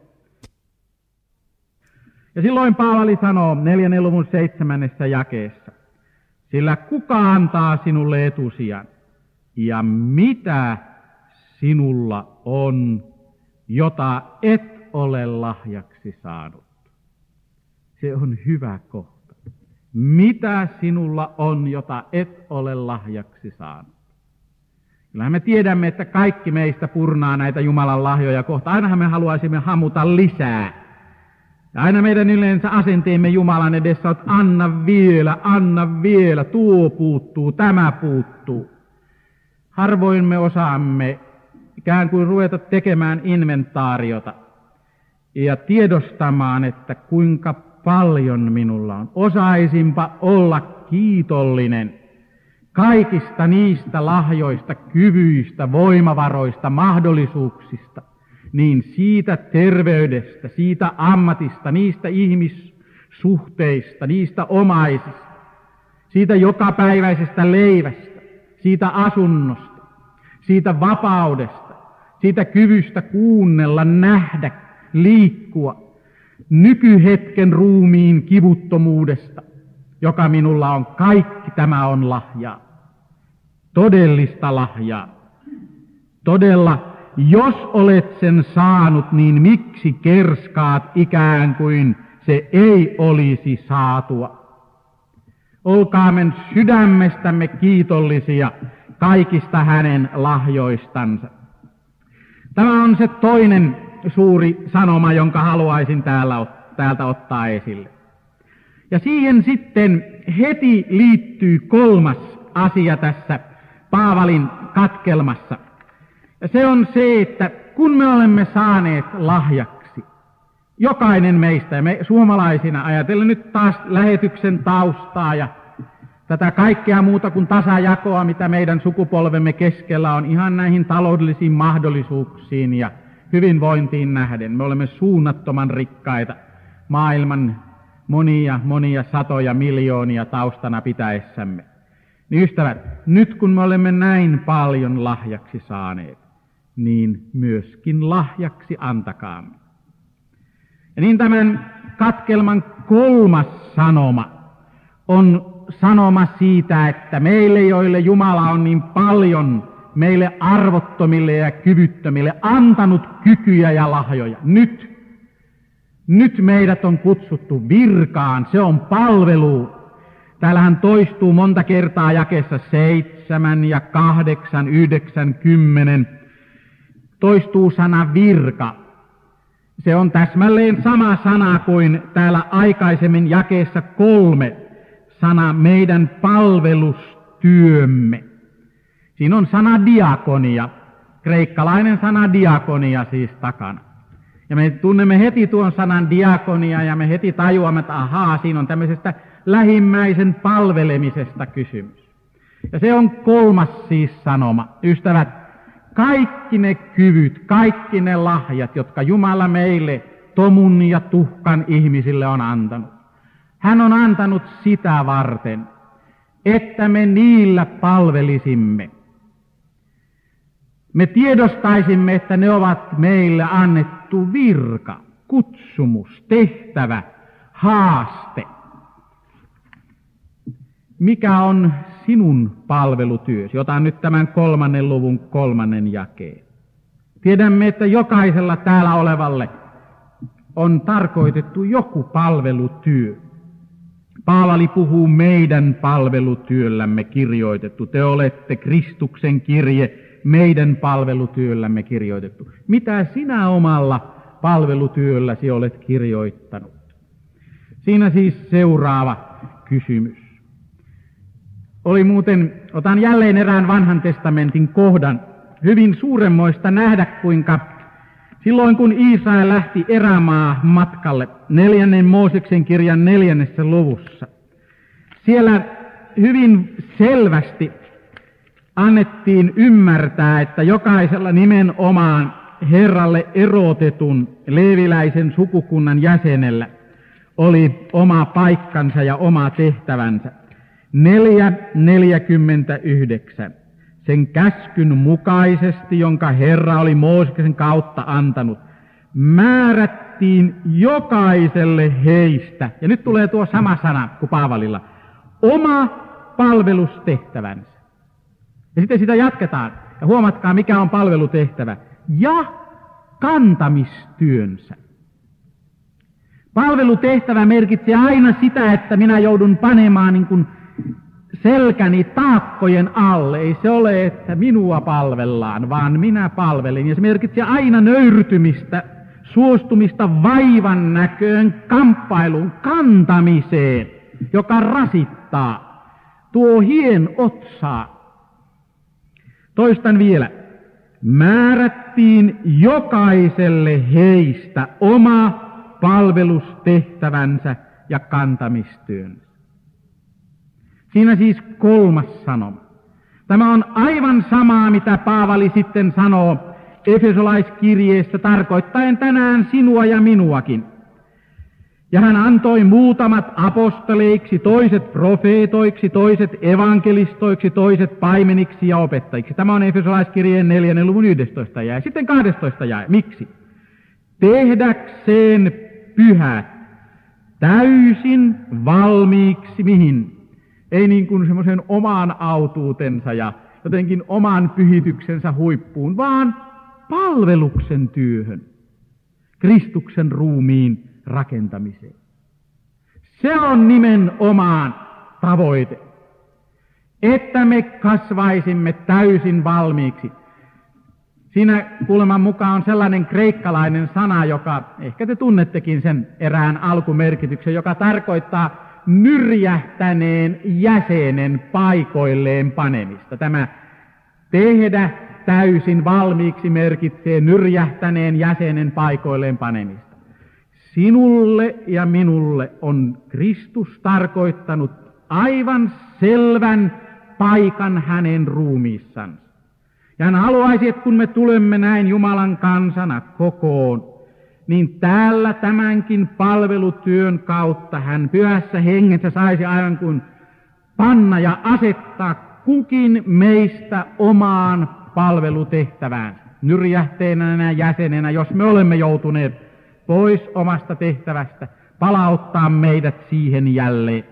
S2: Ja silloin Paavali sanoo neljännen luvun seitsemännessä jakeessa, sillä kuka antaa sinulle etusijan ja mitä sinulla on, jota et ole lahjaksi saanut. Se on hyvä kohta. Mitä sinulla on, jota et ole lahjaksi saanut? Kyllähän me tiedämme, että kaikki meistä purnaa näitä Jumalan lahjoja kohta. Ainahan me haluaisimme hamuta lisää. Ja aina meidän yleensä asenteemme Jumalan edessä on, että anna vielä, anna vielä, tuo puuttuu, tämä puuttuu. Harvoin me osaamme ikään kuin ruveta tekemään inventaariota ja tiedostamaan, että kuinka paljon minulla on. Osaisinpa olla kiitollinen kaikista niistä lahjoista, kyvyistä, voimavaroista, mahdollisuuksista, niin siitä terveydestä, siitä ammatista, niistä ihmissuhteista, niistä omaisista, siitä jokapäiväisestä leivästä, siitä asunnosta, siitä vapaudesta, siitä kyvystä kuunnella, nähdä, liikkua, nykyhetken ruumiin kivuttomuudesta, joka minulla on. Kaikki tämä on lahjaa, todellista lahjaa. Todella, jos olet sen saanut, niin miksi kerskaat ikään kuin se ei olisi saatua? Olkaamme sydämestämme kiitollisia kaikista hänen lahjoistansa. Tämä on se toinen suuri sanoma, jonka haluaisin täällä, täältä ottaa esille. Ja siihen sitten heti liittyy kolmas asia tässä Paavalin katkelmassa. Ja se on se, että kun me olemme saaneet lahjaksi, jokainen meistä, ja me suomalaisina ajatellen nyt taas lähetyksen taustaa ja tätä kaikkea muuta kuin tasajakoa, mitä meidän sukupolvemme keskellä on ihan näihin taloudellisiin mahdollisuuksiin ja hyvinvointiin nähden. Me olemme suunnattoman rikkaita maailman monia, monia satoja miljoonia taustana pitäessämme. Niin ystävät, nyt kun me olemme näin paljon lahjaksi saaneet, niin myöskin lahjaksi antakaamme. Ja niin tämän katkelman kolmas sanoma on sanoma siitä, että meille, joille Jumala on niin paljon, meille arvottomille ja kyvyttömille antanut kykyjä ja lahjoja. Nyt, nyt meidät on kutsuttu virkaan, se on palvelu. Täällähän toistuu monta kertaa jakeessa seitsemän ja kahdeksan, yhdeksän, kymmenen. Toistuu sana virka. Se on täsmälleen sama sana kuin täällä aikaisemmin jakeessa kolme, sana meidän palvelustyömme. Siinä on sana diakonia, kreikkalainen sana diakonia siis takana. Ja me tunnemme heti tuon sanan diakonia ja me heti tajuamme, että ahaa, siinä on tämmöisestä lähimmäisen palvelemisesta kysymys. Ja se on kolmas siis sanoma. Ystävät, kaikki ne kyvyt, kaikki ne lahjat, jotka Jumala meille tomun ja tuhkan ihmisille on antanut. Hän on antanut sitä varten, että me niillä palvelisimme. Me tiedostaisimme, että ne ovat meille annettu virka, kutsumus, tehtävä, haaste. Mikä on sinun palvelutyösi? Otan nyt tämän kolmannen luvun kolmannen jakeen. Tiedämme, että jokaisella täällä olevalle on tarkoitettu joku palvelutyö. Paavali puhuu meidän palvelutyöllämme kirjoitettu. Te olette Kristuksen kirje, meidän palvelutyöllämme kirjoitettu. Mitä sinä omalla palvelutyölläsi olet kirjoittanut? Siinä siis seuraava kysymys. Oli muuten, otan jälleen erään vanhan testamentin kohdan, hyvin suuremmoista nähdä, kuinka silloin kun Israel lähti erämaa matkalle, neljännen Mooseksen kirjan neljännessä luvussa, siellä hyvin selvästi annettiin ymmärtää, että jokaisella nimenomaan Herralle erotetun leeviläisen sukukunnan jäsenellä oli oma paikkansa ja oma tehtävänsä. neljä neljäkymmentäyhdeksän. Sen käskyn mukaisesti, jonka Herra oli Mooseksen kautta antanut, määrättiin jokaiselle heistä, ja nyt tulee tuo sama sana kuin Paavalilla, oma palvelustehtävänsä. Ja sitten sitä jatketaan, ja huomatkaa mikä on palvelutehtävä, ja kantamistyönsä. Palvelutehtävä merkitsee aina sitä, että minä joudun panemaan niin kuin selkäni taakkojen alle. Ei se ole, että minua palvellaan, vaan minä palvelin. Ja se merkitsee aina nöyrtymistä, suostumista vaivan näköön, kamppailuun, kantamiseen, joka rasittaa, tuo hien otsaa. Toistan vielä. Määrättiin jokaiselle heistä oma palvelustehtävänsä ja kantamistyönsä. Siinä siis kolmas sanoma. Tämä on aivan samaa, mitä Paavali sitten sanoo Efesolaiskirjeestä tarkoittaen tänään sinua ja minuakin. Ja hän antoi muutamat apostoleiksi, toiset profeetoiksi, toiset evankelistoiksi, toiset paimeniksi ja opettajiksi. Tämä on Efesolaiskirjeen neljännen luvun yhdestoista jae. Sitten kahdestoista jae. Miksi? Tehdäkseen pyhät täysin valmiiksi mihin? Ei niin kuin semmoisen omaan autuutensa ja jotenkin oman pyhityksensä huippuun, vaan palveluksen työhön, Kristuksen ruumiin rakentamiseen. Se on nimenomaan tavoite, että me kasvaisimme täysin valmiiksi. Siinä kuuleman mukaan on sellainen kreikkalainen sana, joka, ehkä te tunnettekin sen erään alkumerkityksen, joka tarkoittaa nyrjähtäneen jäsenen paikoilleen panemista. Tämä tehdä täysin valmiiksi merkitsee nyrjähtäneen jäsenen paikoilleen panemista. Sinulle ja minulle on Kristus tarkoittanut aivan selvän paikan hänen ruumiissansa. Ja hän haluaisi, että kun me tulemme näin Jumalan kansana kokoon, niin täällä tämänkin palvelutyön kautta hän pyhässä hengessä saisi aivan kuin panna ja asettaa kukin meistä omaan palvelutehtävään. Nyrjähteenä jäsenenä, jos me olemme joutuneet pois omasta tehtävästä, palauttaa meidät siihen jälleen.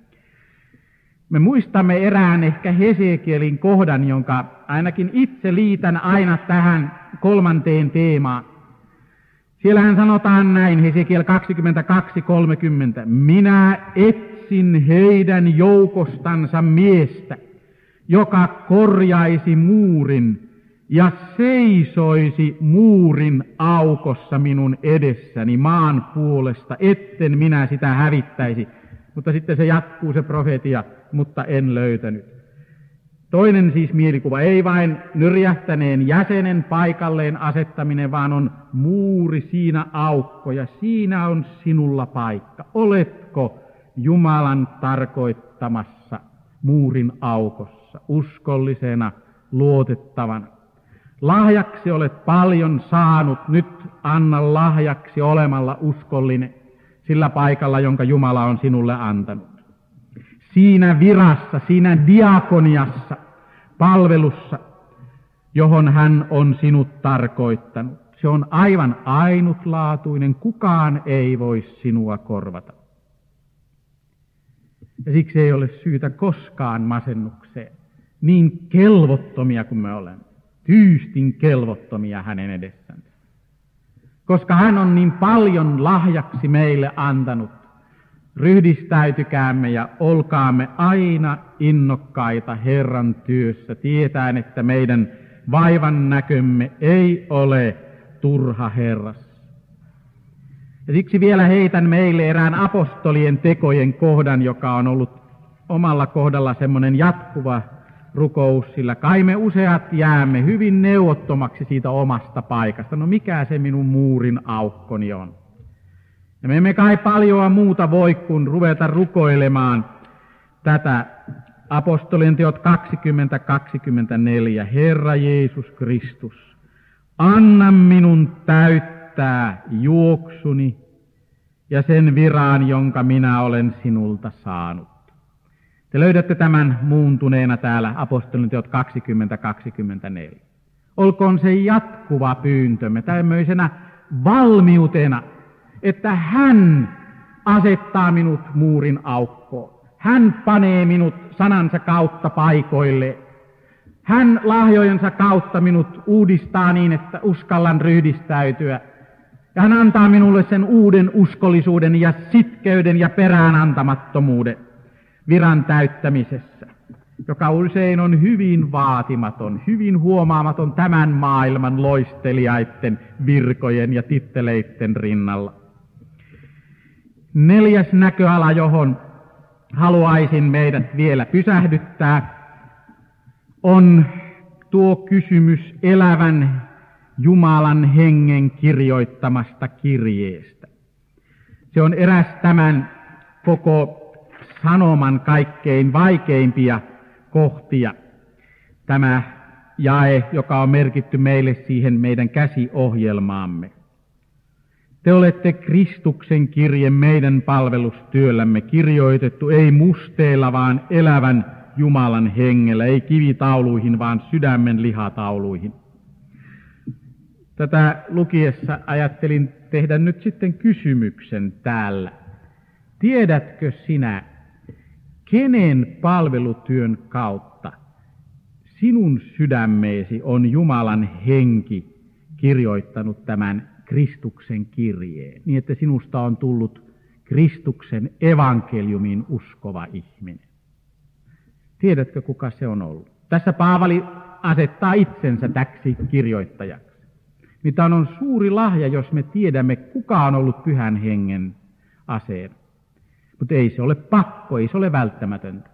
S2: Me muistamme erään ehkä Hesekielin kohdan, jonka ainakin itse liitän aina tähän kolmanteen teemaan. Siellähän sanotaan näin, Hesekiel kaksikymmentäkaksi kolmekymmentä. Minä etsin heidän joukostansa miestä, joka korjaisi muurin ja seisoisi muurin aukossa minun edessäni maan puolesta, etten minä sitä hävittäisi. Mutta sitten se jatkuu se profetia, mutta en löytänyt. Toinen siis mielikuva, ei vain nyrjähtäneen jäsenen paikalleen asettaminen, vaan on muuri, siinä aukko ja siinä on sinulla paikka. Oletko Jumalan tarkoittamassa muurin aukossa, uskollisena, luotettavana? Lahjaksi olet paljon saanut, nyt anna lahjaksi olemalla uskollinen sillä paikalla, jonka Jumala on sinulle antanut. Siinä virassa, siinä diakoniassa, palvelussa, johon hän on sinut tarkoittanut. Se on aivan ainutlaatuinen, kukaan ei voi sinua korvata. Ja siksi ei ole syytä koskaan masennukseen, niin kelvottomia kuin me olemme, tyystin kelvottomia hänen edessään. Koska hän on niin paljon lahjaksi meille antanut, ryhdistäytykäämme ja olkaamme aina innokkaita Herran työssä, tietäen, että meidän vaivan näkömme ei ole turha Herrassa. Ja siksi vielä heitän meille erään apostolien tekojen kohdan, joka on ollut omalla kohdalla semmoinen jatkuva rukous, sillä kai me useat jäämme hyvin neuvottomaksi siitä omasta paikasta. No mikä se minun muurin aukkoni on? Ja me emme kai paljoa muuta voi kuin ruveta rukoilemaan tätä apostolien teot kaksikymmentä kaksikymmentäneljä. Herra Jeesus Kristus, anna minun täyttää juoksuni ja sen viran, jonka minä olen sinulta saanut. Te löydätte tämän muuntuneena täällä apostolien teot kaksikymmentä kaksikymmentäneljä. Olkoon se jatkuva pyyntömme tämmöisenä valmiutena, että hän asettaa minut muurin aukkoon. Hän panee minut sanansa kautta paikoille. Hän lahjojensa kautta minut uudistaa niin, että uskallan ryhdistäytyä. Ja hän antaa minulle sen uuden uskollisuuden ja sitkeyden ja peräänantamattomuuden viran täyttämisessä, joka usein on hyvin vaatimaton, hyvin huomaamaton tämän maailman loistelijaiden virkojen ja titteleiden rinnalla. Neljäs näköala, johon haluaisin meidät vielä pysähdyttää, on tuo kysymys elävän Jumalan hengen kirjoittamasta kirjeestä. Se on eräs tämän koko sanoman kaikkein vaikeimpia kohtia. Tämä jae, joka on merkitty meille siihen meidän käsiohjelmaamme. Te olette Kristuksen kirje meidän palvelustyöllämme kirjoitettu ei musteilla, vaan elävän Jumalan hengellä, ei kivitauluihin, vaan sydämen lihatauluihin. Tätä lukiessa ajattelin tehdä nyt sitten kysymyksen täällä. Tiedätkö sinä, kenen palvelutyön kautta sinun sydämeesi on Jumalan henki kirjoittanut tämän Kristuksen kirjeen, niin että sinusta on tullut Kristuksen evankeliumin uskova ihminen? Tiedätkö, kuka se on ollut? Tässä Paavali asettaa itsensä täksi kirjoittajaksi. Mitä on suuri lahja, jos me tiedämme, kuka on ollut Pyhän Hengen aseena. Mutta ei se ole pakko, ei se ole välttämätöntä.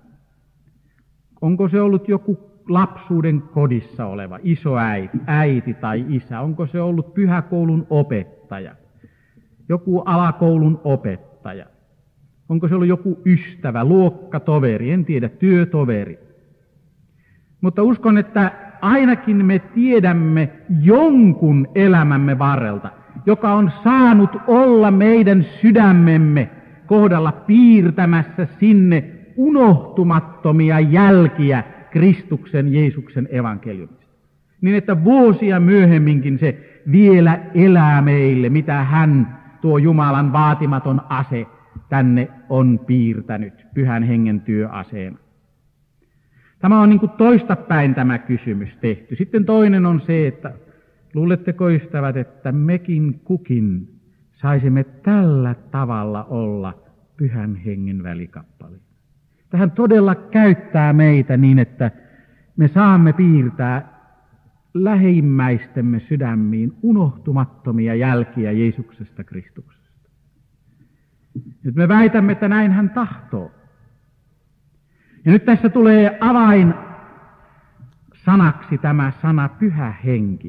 S2: Onko se ollut joku lapsuuden kodissa oleva isoäiti, äiti tai isä? Onko se ollut pyhäkoulun opettaja? Joku alakoulun opettaja? Onko se ollut joku ystävä, luokkatoveri, en tiedä, työtoveri? Mutta uskon, että ainakin me tiedämme jonkun elämämme varrelta, joka on saanut olla meidän sydämemme kohdalla piirtämässä sinne unohtumattomia jälkiä Kristuksen Jeesuksen evankeliumista. Niin että vuosia myöhemminkin se vielä elää meille, mitä hän, tuo Jumalan vaatimaton ase, tänne on piirtänyt Pyhän Hengen työaseena. Tämä on niin kuin toistapäin tämä kysymys tehty. Sitten toinen on se, että luuletteko ystävät, että mekin kukin saisimme tällä tavalla olla Pyhän Hengen välikappale. Tähän todella käyttää meitä niin, että me saamme piirtää lähimmäistemme sydämiin unohtumattomia jälkiä Jeesuksesta Kristuksesta. Nyt me väitämme, että näin hän tahtoo. Ja nyt tässä tulee avain sanaksi tämä sana Pyhä Henki.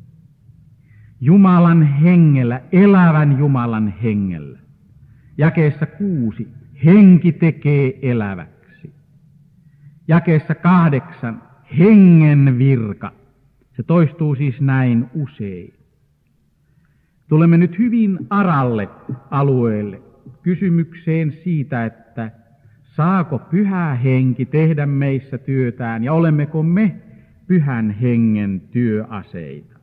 S2: Jumalan hengellä, elävän Jumalan hengellä. Jakeessa kuusi, henki tekee eläväksi. Jakeessa kahdeksan, hengen virka. Se toistuu siis näin usein. Tulemme nyt hyvin aralle alueelle kysymykseen siitä, että saako Pyhä Henki tehdä meissä työtään ja olemmeko me Pyhän Hengen työaseita.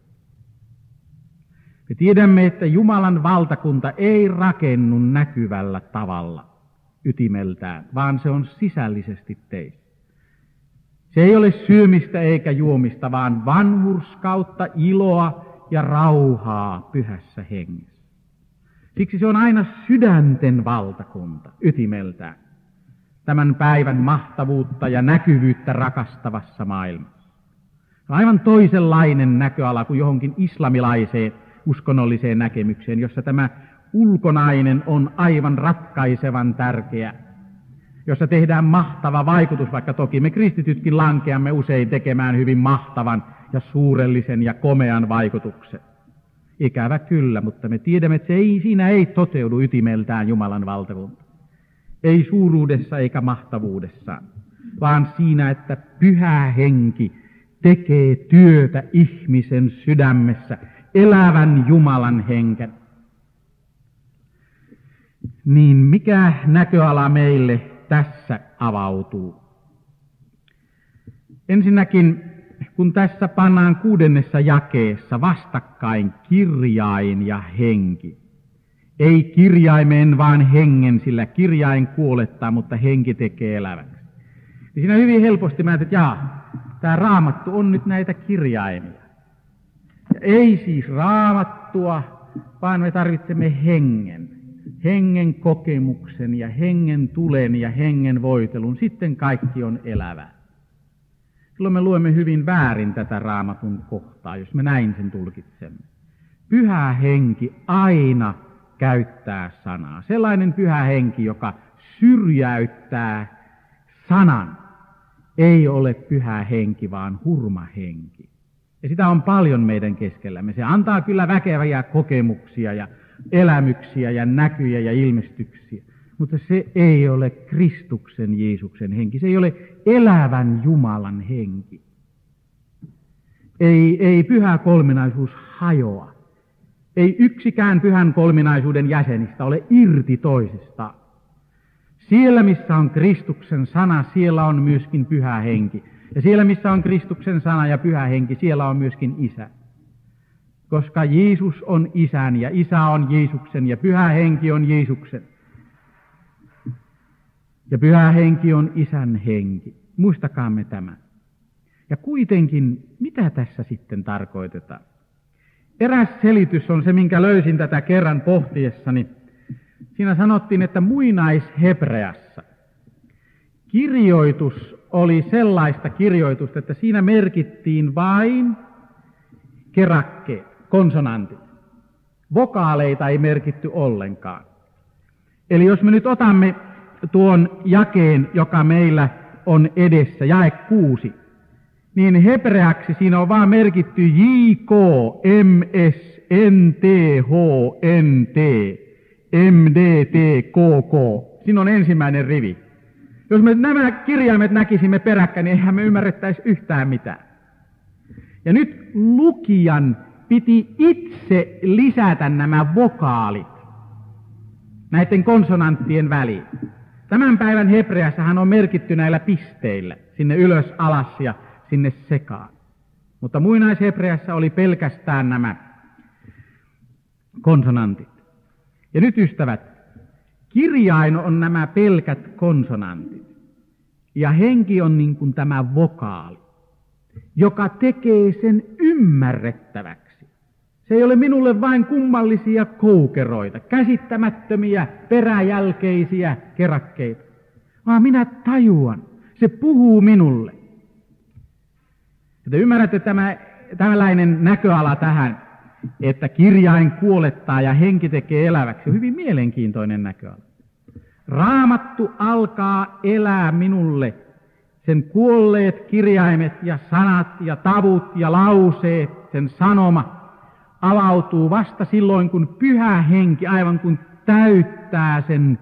S2: Me tiedämme, että Jumalan valtakunta ei rakennu näkyvällä tavalla ytimeltään, vaan se on sisällisesti teissä. Se ei ole syömistä eikä juomista, vaan vanhurskautta, iloa ja rauhaa Pyhässä Hengessä. Siksi se on aina sydänten valtakunta ytimeltään, tämän päivän mahtavuutta ja näkyvyyttä rakastavassa maailmassa. Aivan toisenlainen näköala kuin johonkin islamilaiseen uskonnolliseen näkemykseen, jossa tämä ulkonainen on aivan ratkaisevan tärkeä, jossa tehdään mahtava vaikutus, vaikka toki me kristitytkin lankeamme usein tekemään hyvin mahtavan ja suurellisen ja komean vaikutuksen. Ikävä kyllä, mutta me tiedämme, että se ei, siinä ei toteudu ytimeltään Jumalan valtakunta. Ei suuruudessa eikä mahtavuudessaan, vaan siinä, että Pyhä Henki tekee työtä ihmisen sydämessä, elävän Jumalan henken. Niin mikä näköala meille tässä avautuu? Ensinnäkin, kun tässä pannaan kuudennessa jakeessa vastakkain kirjain ja henki. Ei kirjaimen, vaan hengen, sillä kirjain kuolettaa, mutta henki tekee eläväksi. Niin siinä hyvin helposti mä ajattelin, että jaa, tämä Raamattu on nyt näitä kirjaimia. Ja ei siis Raamattua, vaan me tarvitsemme hengen. Hengen kokemuksen ja hengen tulen ja hengen voitelun. Sitten kaikki on elävää. Silloin me luemme hyvin väärin tätä Raamatun kohtaa, jos me näin sen tulkitsemme. Pyhä Henki aina käyttää sanaa. Sellainen Pyhä Henki, joka syrjäyttää sanan, ei ole Pyhä Henki, vaan hurmahenki. Ja sitä on paljon meidän keskellämme. Se antaa kyllä väkeviä kokemuksia ja elämyksiä ja näkyjä ja ilmestyksiä. mutta se ei ole Kristuksen Jeesuksen henki. Se ei ole elävän Jumalan henki. Ei, ei pyhä kolminaisuus hajoa. Ei yksikään pyhän kolminaisuuden jäsenistä ole irti toisistaan. Siellä, missä on Kristuksen sana, siellä on myöskin pyhä henki. Ja siellä, missä on Kristuksen sana ja pyhä henki, siellä on myöskin Isä. Koska Jeesus on Isän ja Isä on Jeesuksen ja pyhä henki on Jeesuksen. Ja pyhä henki on Isän henki. Muistakaamme tämä. Ja kuitenkin, mitä tässä sitten tarkoitetaan? Eräs selitys on se, minkä löysin tätä kerran pohtiessani. Siinä sanottiin, että muinaishebreassa kirjoitus oli sellaista kirjoitusta, että siinä merkittiin vain kerakkeet, konsonantit. Vokaaleita ei merkitty ollenkaan. Eli jos me nyt otamme tuon jakeen, joka meillä on edessä, jae kuusi, niin hebreaksi siinä on vaan merkitty J, K, M, S, N, T, H, N, T, M, D, T, K, K. Siinä on ensimmäinen rivi. Jos me nämä kirjaimet näkisimme peräkkäin, niin eihän me ymmärrettäisi yhtään mitään. Ja nyt lukijan piti itse lisätä nämä vokaalit näiden konsonanttien väliin. Tämän päivän hebreassahan on merkitty näillä pisteillä, sinne ylös, alas ja sinne sekaan. Mutta muinaishebreassa oli pelkästään nämä konsonantit. Ja nyt ystävät, kirjain on nämä pelkät konsonantit. Ja henki on niin kuin tämä vokaali, joka tekee sen ymmärrettäväksi. Se ei ole minulle vain kummallisia koukeroita, käsittämättömiä, peräjälkeisiä kerakkeita, vaan minä tajuan, se puhuu minulle. Ja te ymmärrätte tämä, tällainen näköala tähän, että kirjain kuolettaa ja henki tekee eläväksi, on hyvin mielenkiintoinen näköala. Raamattu alkaa elää minulle, sen kuolleet kirjaimet ja sanat ja tavut ja lauseet, sen sanoma avautuu vasta silloin, kun pyhä henki aivan kuin täyttää sen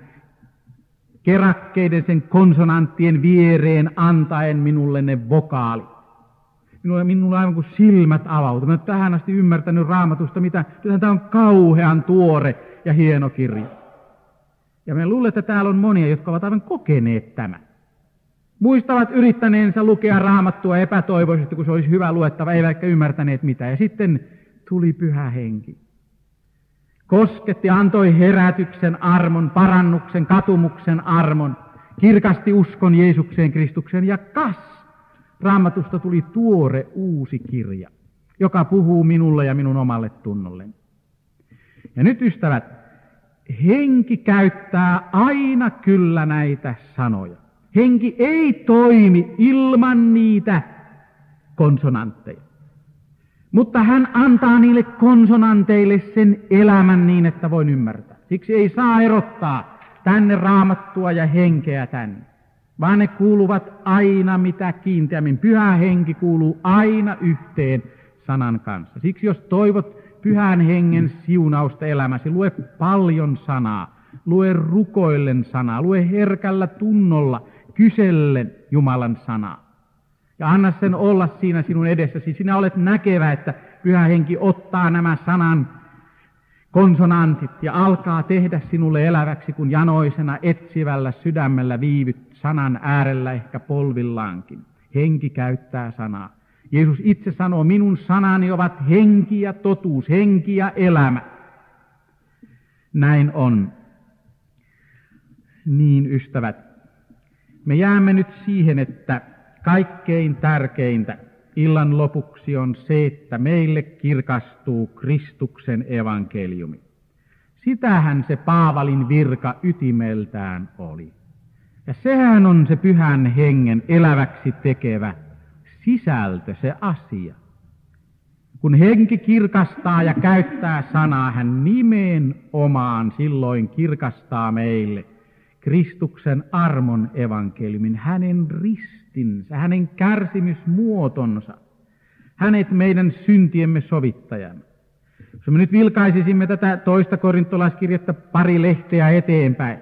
S2: kerakkeiden, sen konsonanttien viereen antaen minulle ne vokaalit. Minulle, minulle aivan kuin silmät avautuu. Mä en ole tähän asti ymmärtänyt Raamatusta, mitä tämä on kauhean tuore ja hieno kirja. Ja me luulen, että täällä on monia, jotka ovat aivan kokeneet tämän. Muistavat yrittäneensä lukea Raamattua epätoivoisesti, kun se olisi hyvä luettava, eivätkä ymmärtäneet mitä. Ja sitten tuli pyhä henki. Kosketti, antoi herätyksen armon, parannuksen, katumuksen armon, kirkasti uskon Jeesukseen Kristukseen ja kas! Raamatusta tuli tuore uusi kirja, joka puhuu minulle ja minun omalle tunnolleni. Ja nyt ystävät, henki käyttää aina kyllä näitä sanoja. Henki ei toimi ilman niitä konsonantteja. Mutta hän antaa niille konsonanteille sen elämän niin, että voin ymmärtää. Siksi ei saa erottaa tänne Raamattua ja henkeä tänne, vaan ne kuuluvat aina mitä kiinteämmin. Pyhä henki kuuluu aina yhteen sanan kanssa. Siksi jos toivot pyhän hengen siunausta elämäsi, lue paljon sanaa, lue rukoillen sanaa, lue herkällä tunnolla, kysellen Jumalan sanaa. Ja anna sen olla siinä sinun edessäsi. Sinä olet näkevä, että pyhä henki ottaa nämä sanan konsonantit ja alkaa tehdä sinulle eläväksi, kun janoisena etsivällä sydämellä viivyt sanan äärellä ehkä polvillaankin. Henki käyttää sanaa. Jeesus itse sanoo, minun sanani ovat henki ja totuus, henki ja elämä. Näin on. Niin, ystävät, me jäämme nyt siihen, että kaikkein tärkeintä illan lopuksi on se, että meille kirkastuu Kristuksen evankeliumi. Sitähän se Paavalin virka ytimeltään oli. Ja sehän on se pyhän hengen eläväksi tekevä sisältö, se asia. Kun henki kirkastaa ja käyttää sanaa, hän nimenomaan silloin kirkastaa meille Kristuksen armon evankeliumin, hänen ristinsä, hänen kärsimysmuotonsa, hänet meidän syntiemme sovittajan. Jos me nyt vilkaisisimme tätä toista korintolaiskirjettä pari lehteä eteenpäin,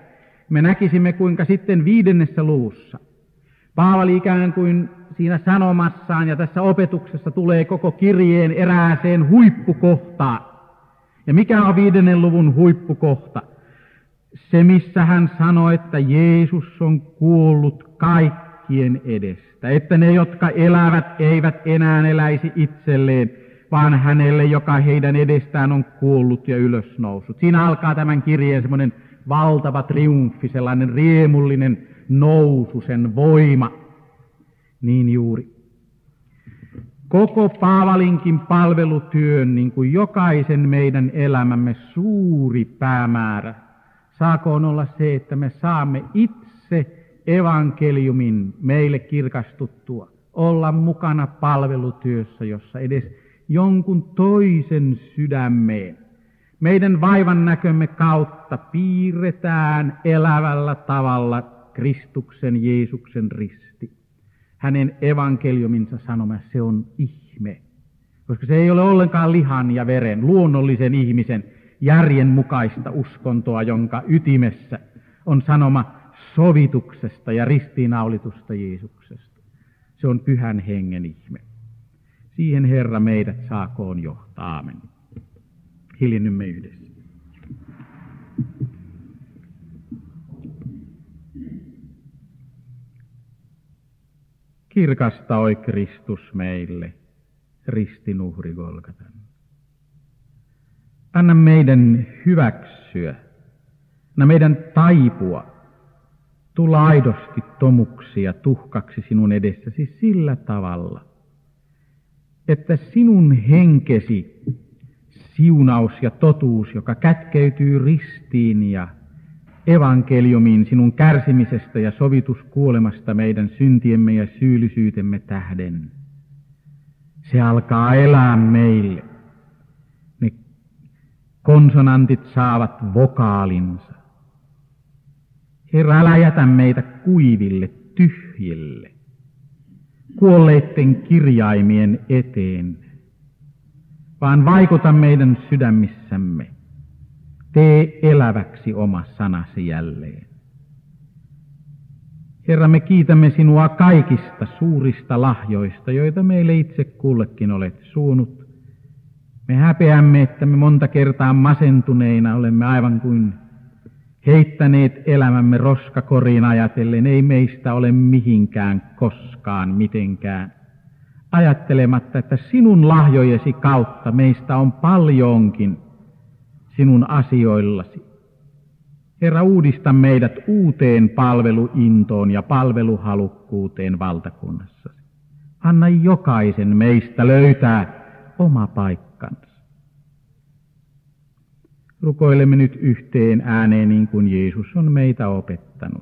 S2: Me näkisimme, kuinka sitten viidennessä luvussa Paavali ikään kuin siinä sanomassaan ja tässä opetuksessa tulee koko kirjeen erääseen huippukohtaan. Ja mikä on viidennen luvun huippukohta? Se, missä hän sanoi, että Jeesus on kuollut kaikkien edestä, että ne, jotka elävät, eivät enää eläisi itselleen, vaan hänelle, joka heidän edestään on kuollut ja ylösnousut. Siinä alkaa tämän kirjeen semmoinen valtava triumfi, sellainen riemullinen nousu, sen voima. Niin juuri. Koko Paavalinkin palvelutyön, niin kuin jokaisen meidän elämämme suuri päämäärä, saakoon olla se, että me saamme itse evankeliumin meille kirkastuttua, olla mukana palvelutyössä, jossa edes jonkun toisen sydämeen meidän vaivan näkömme kautta piirretään elävällä tavalla Kristuksen Jeesuksen risti. Hänen evankeliuminsa sanoma, se on ihme, koska se ei ole ollenkaan lihan ja veren, luonnollisen ihmisen järjen mukaista uskontoa, jonka ytimessä on sanoma sovituksesta ja ristiinnaulitusta Jeesuksesta. Se on pyhän hengen ihme. Siihen Herra meidät saakoon johtaa. Aamen. Hiljennymme yhdessä. Kirkasta oi Kristus meille, ristin uhri Golgatan. Anna meidän hyväksyä, anna meidän taipua, tulla aidosti tomuksi ja tuhkaksi sinun edessäsi sillä tavalla, että sinun henkesi siunaus ja totuus, joka kätkeytyy ristiin ja evankeliumiin sinun kärsimisestä ja sovituskuolemasta meidän syntiemme ja syyllisyytemme tähden, se alkaa elää meille. Ne konsonantit saavat vokaalinsa. Herra, älä jätä meitä kuiville, tyhjille, kuolleitten kirjaimien eteen, vaan vaikuta meidän sydämissämme. Tee eläväksi oma sanasi jälleen. Herra, me kiitämme sinua kaikista suurista lahjoista, joita meille itse kullekin olet suunut. Me häpeämme, että me monta kertaa masentuneina olemme aivan kuin heittäneet elämämme roskakoriin ajatellen, ei meistä ole mihinkään koskaan mitenkään. Ajattelematta, että sinun lahjojesi kautta meistä on paljonkin sinun asioillasi. Herra, uudista meidät uuteen palveluintoon ja palveluhalukkuuteen valtakunnassasi. Anna jokaisen meistä löytää oma paikkansa. Rukoilemme nyt yhteen ääneen niin kuin Jeesus on meitä opettanut.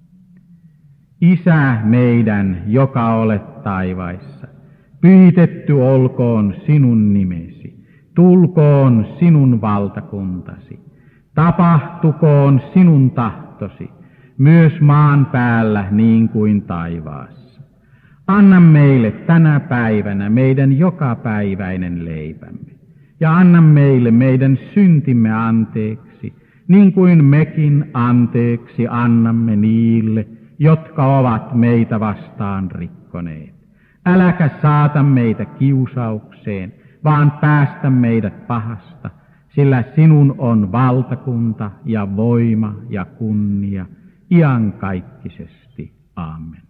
S2: Isä meidän, joka olet taivaissa, pyhitetty olkoon sinun nimesi, tulkoon sinun valtakuntasi, tapahtukoon sinun tahtosi, myös maan päällä niin kuin taivaassa. Anna meille tänä päivänä meidän jokapäiväinen leipämme, ja anna meille meidän syntimme anteeksi, niin kuin mekin anteeksi annamme niille, jotka ovat meitä vastaan rikkoneet. Äläkä saata meitä kiusaukseen, vaan päästä meidät pahasta, sillä sinun on valtakunta ja voima ja kunnia iankaikkisesti. Aamen.